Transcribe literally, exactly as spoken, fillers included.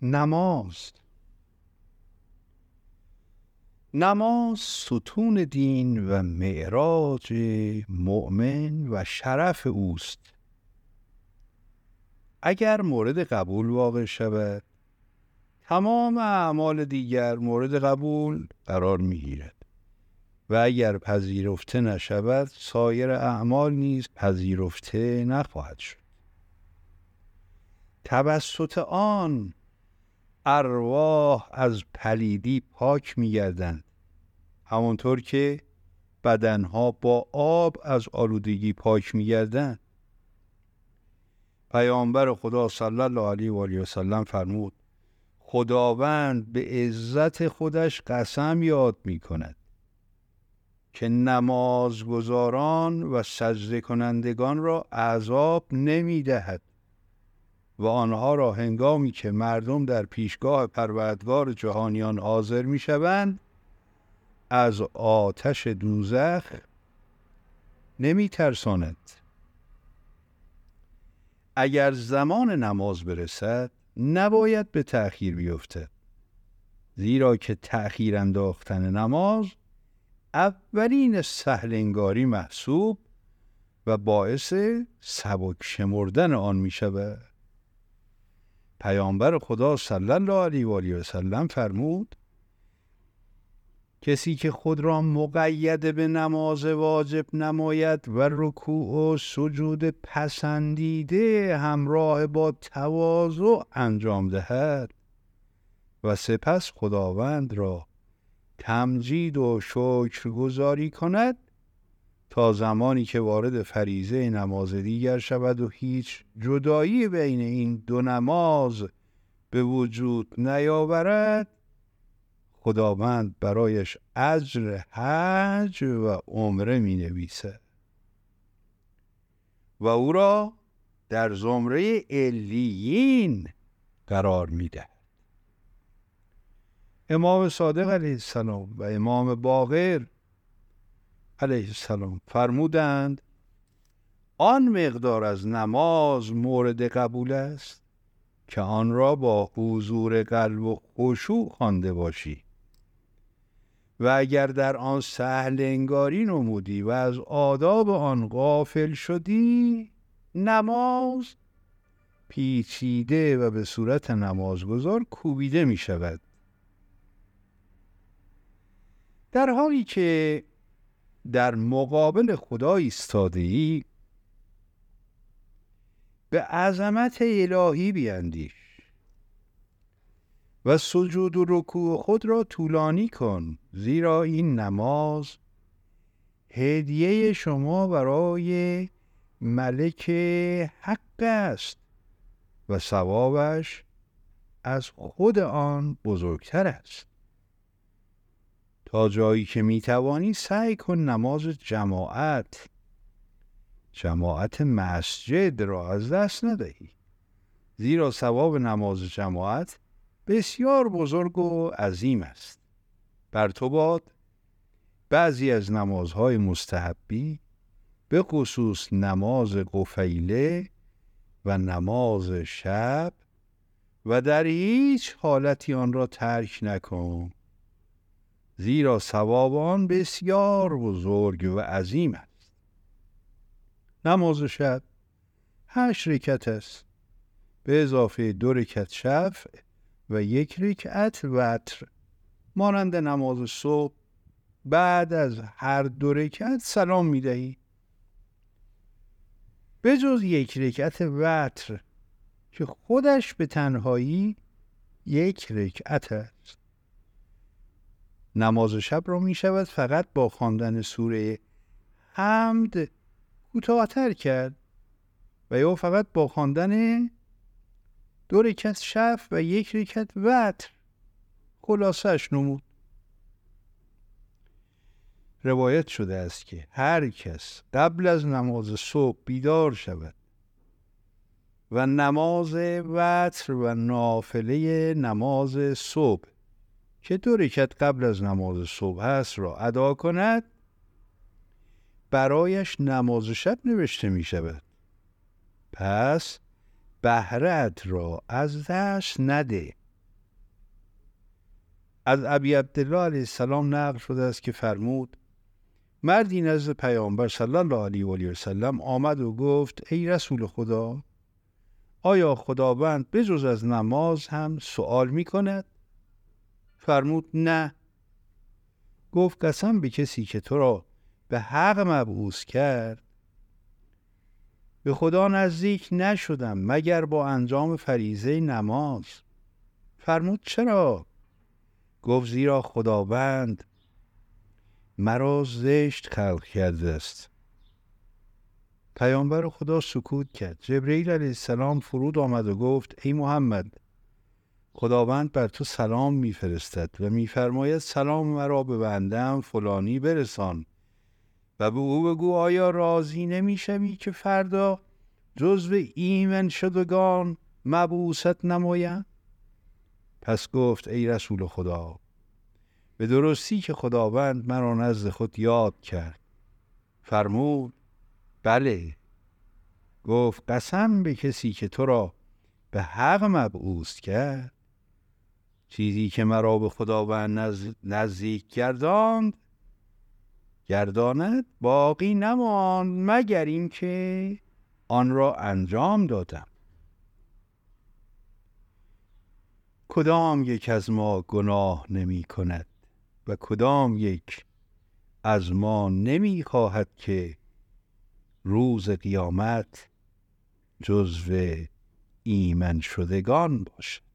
نماز نماز ستون دین و معراج مؤمن و شرف اوست. اگر مورد قبول واقع شود، تمام اعمال دیگر مورد قبول قرار می‌گیرد و اگر پذیرفته نشود، سایر اعمال نیز پذیرفته نخواهد شد. توسط آن ارواح از پلیدی پاک می‌گردند، همانطور که بدنها با آب از آلودگی پاک می‌گردند. پیامبر خدا صلی الله علیه و آله و سلم فرمود: خداوند به عزت خودش قسم یاد می‌کند که نمازگزاران و سجده کنندگان را عذاب نمی‌دهد و آنها را هنگامی که مردم در پیشگاه پروردگار جهانیان حاضر می‌شوند از آتش دوزخ نمی‌ترساند. اگر زمان نماز برسد، نباید به تأخیر بیفتد، زیرا که تأخیر انداختن نماز اولین سهل انگاری محسوب و باعث سبک شمردن آن می شود. پیامبر خدا صلی الله علیه و آله و سلم فرمود: کسی که خود را مقید به نماز واجب نماید و رکوع و سجود پسندیده همراه با تواضع انجام دهد و سپس خداوند را تمجید و شکرگزاری کند تا زمانی که وارد فریضه نماز دیگر شود و هیچ جدایی بین این دو نماز به وجود نیاورد، خداوند برایش اجر حج و عمره می نویسه و او را در زمره علیین قرار می ده. امام صادق علیه السلام و امام باقر علیه السلام فرمودند: آن مقدار از نماز مورد قبول است که آن را با حضور قلب و خشوع خوانده باشی و اگر در آن سهل انگاری نمودی و از آداب آن غافل شدی، نماز پیچیده و به صورت نمازگزار کوبیده می شود. در حالی که در مقابل خدا ایستاده‌ای، به عظمت الهی بیندیش و سجود و رکوع خود را طولانی کن، زیرا این نماز هدیه شما برای ملک حق است و ثوابش از خود آن بزرگتر است. تا جایی که میتوانی سعی کن نماز جماعت جماعت مسجد را از دست ندهی، زیرا ثواب نماز جماعت بسیار بزرگ و عظیم است. بر تو باد بعضی از نمازهای مستحبی، به خصوص نماز قفیله و نماز شب، و در هیچ حالتی آن را ترک نکن، زیرا ثواب آن بسیار بزرگ و عظیم است. نماز شب هشت رکعت است، به اضافه دو رکعت شفع و یک رکعت وتر. مانند نماز صبح، بعد از هر دو رکعت سلام می دهی، به جز یک رکعت وتر که خودش به تنهایی یک رکعت است. نماز شب را می شود فقط با خواندن سوره حمد کوتاه‌تر کرد و یا فقط با خواندن دو رکعت شفع و یک رکعت وتر خلاصش نمود. روایت شده است که هر کس قبل از نماز صبح بیدار شود و نماز وتر و نافله نماز صبح که دو رکعت قبل از نماز صبح است را ادا کند، برایش نماز شب نوشته می شود. پس بهره‌ات را از دست نده از ابی عبدالله علیه السلام نقل شده است که فرمود مردی نزد پیامبر صلی الله علیه و آله و سلم آمد و گفت ای رسول خدا، آیا خداوند بجز از نماز هم سؤال می کند؟ فرمود نه. گفت قسم به کسی که تو را به حق مبعوث کرد، به خدا نزدیک نشدم مگر با انجام فریضه نماز. فرمود چرا؟ گفت زیرا خداوند مرا زشت خلق کرده است. پیامبر خدا سکوت کرد. جبرئیل علیه السلام فرود آمد و گفت ای محمد، خداوند بر تو سلام میفرستد و میفرماید سلام مرا به بنده‌ام فلانی برسان و به او بگو آیا راضی نمیشوی که فردا جزو ایمن شدگان مبعوثت نمایم؟ پس گفت ای رسول خدا، به درستی که خداوند مرا نزد خود یاد کرد. فرمود بله. گفت قسم به کسی که تو را به حق مبعوث کرد، چیزی که مرا به خداوند نزد... نزدیک گرداند گرداند باقی نماند مگر این که آن را انجام دادم. کدام یک از ما گناه نمی کند و کدام یک از ما نمی خواهد که روز قیامت جزو ایمن شدگان باشد؟